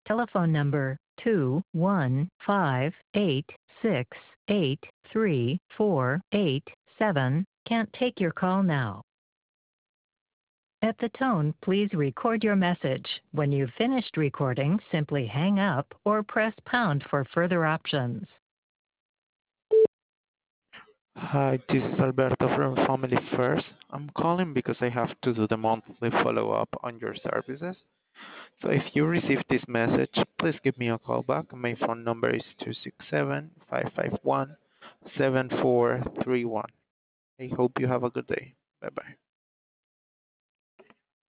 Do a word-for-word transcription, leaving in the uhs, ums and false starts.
Telephone number two one five eight six eight three four eight seven can't take your call now. At the tone, please record your message. When you've finished recording, simply hang up or press pound for further options. Hi, this is Alberto from Family First. I'm calling because I have to do the monthly follow-up on your services. So if you receive this message, please give me a call back. My phone number is two six seven, five five one, seven four three one. I hope you have a good day. Bye-bye.